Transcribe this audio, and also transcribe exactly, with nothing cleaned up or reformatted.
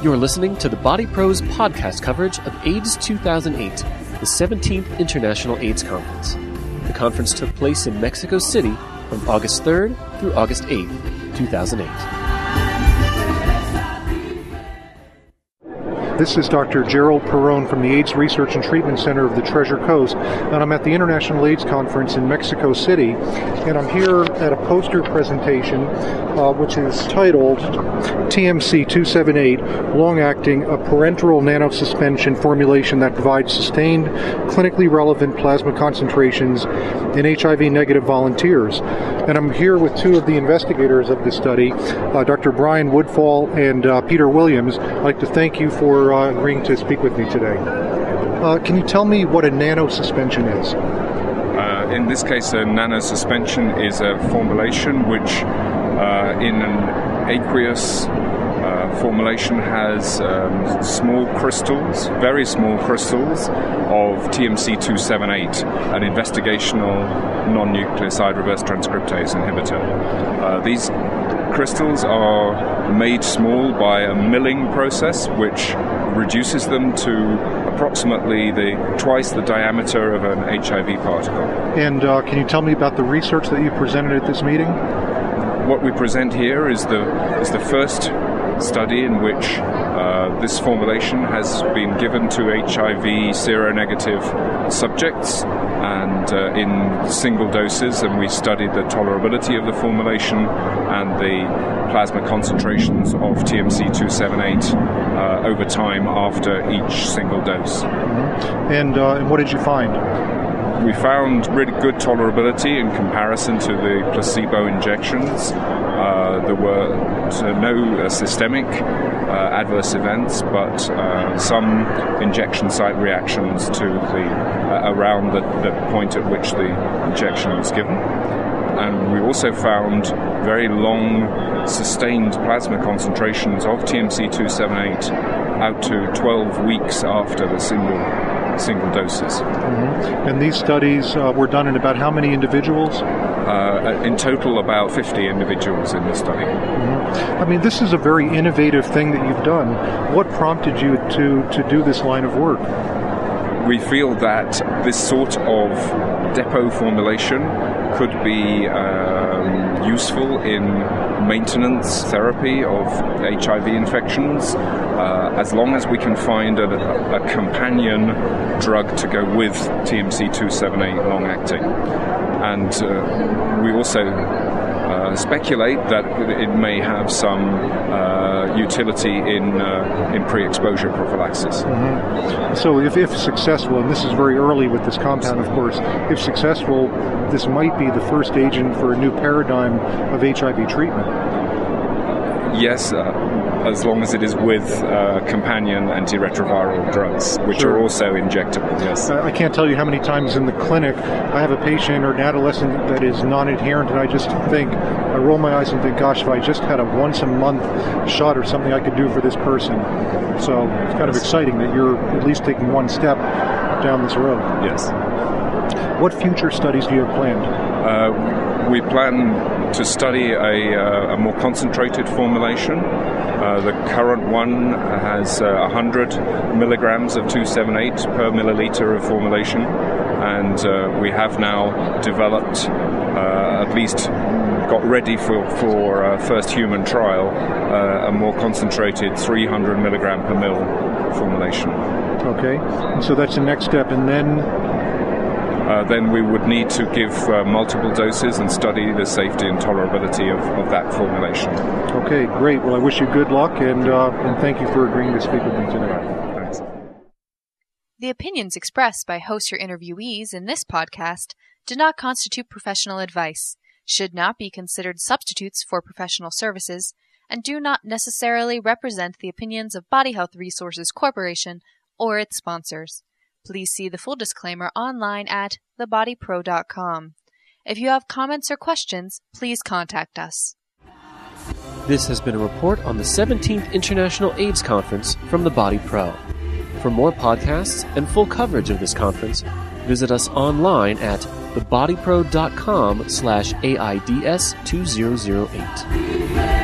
You're listening to the Body Pro's podcast coverage of AIDS two thousand eight, the seventeenth International AIDS Conference. The conference took place in Mexico City from August third through August eighth, two thousand eight. This is Doctor Gerald Perron from the AIDS Research and Treatment Center of the Treasure Coast, and I'm at the International AIDS Conference in Mexico City, and I'm here at a poster presentation uh, which is titled T M C two seventy-eight, Long-Acting, a Parenteral Nanosuspension Formulation that Provides Sustained, Clinically Relevant Plasma Concentrations in H I V-Negative Volunteers. And I'm here with two of the investigators of this study, uh, Doctor Brian Woodfall and uh, Peter Williams. I'd like to thank you for uh, agreeing to speak with me today. Uh, can you tell me what a nanosuspension is? Uh, in this case, a nanosuspension is a formulation which, uh, in an aqueous uh, formulation, has um, small crystals, very small crystals, of T M C two seventy-eight, an investigational non-nucleoside reverse transcriptase inhibitor. Uh, these crystals are made small by a milling process which reduces them to approximately the twice the diameter of an H I V particle. And uh, can you tell me about the research that you presented at this meeting? What we present here is the is the first study in which uh, this formulation has been given to H I V seronegative subjects and uh, in single doses, and we studied the tolerability of the formulation and the plasma concentrations of T M C two seventy-eight uh, over time after each single dose. Mm-hmm. And, uh, and what did you find? We found really good tolerability in comparison to the placebo injections. Uh, there were uh, no uh, systemic uh, adverse events, but uh, some injection site reactions to the uh, around the, the point at which the injection was given. And we also found very long, sustained plasma concentrations of T M C two seventy-eight out to twelve weeks after the single single doses. Mm-hmm. And these studies uh, were done in about how many individuals? Uh, in total, about fifty individuals in the study. Mm-hmm. I mean, this is a very innovative thing that you've done. What prompted you to, to do this line of work? We feel that this sort of depot formulation could be um, useful in maintenance therapy of H I V infections, uh, as long as we can find a, a companion drug to go with T M C two seventy-eight long-acting. And uh, we also uh, speculate that it may have some uh, utility in uh, in pre-exposure prophylaxis. Mm-hmm. So if, if successful, and this is very early with this compound, of course, if successful, this might be the first agent for a new paradigm of H I V treatment. Yes, uh, as long as it is with uh, companion antiretroviral drugs, which Sure. are also injectable, yes. I can't tell you how many times in the clinic I have a patient or an adolescent that is non-adherent, and I just think, I roll my eyes and think, gosh, if I just had a once-a-month shot or something I could do for this person. So it's kind of exciting that you're at least taking one step down this road. Yes. What future studies do you have planned? Uh, we plan to study a, uh, a more concentrated formulation. Uh, the current one has uh, one hundred milligrams of two seventy-eight per milliliter of formulation, and uh, we have now developed, uh, at least got ready for, for uh, first human trial, uh, a more concentrated three hundred milligram per mil formulation. Okay, and so that's the next step, and then... Uh, then we would need to give uh, multiple doses and study the safety and tolerability of, of that formulation. Okay, great. Well, I wish you good luck, and uh, and thank you for agreeing to speak with me today. Thanks. The opinions expressed by hosts or interviewees in this podcast do not constitute professional advice, should not be considered substitutes for professional services, and do not necessarily represent the opinions of Body Health Resources Corporation or its sponsors. Please see the full disclaimer online at the body pro dot com. If you have comments or questions, please contact us. This has been a report on the seventeenth International AIDS Conference from the Body Pro. For more podcasts and full coverage of this conference, visit us online at the body pro dot com slash A I D S two thousand eight.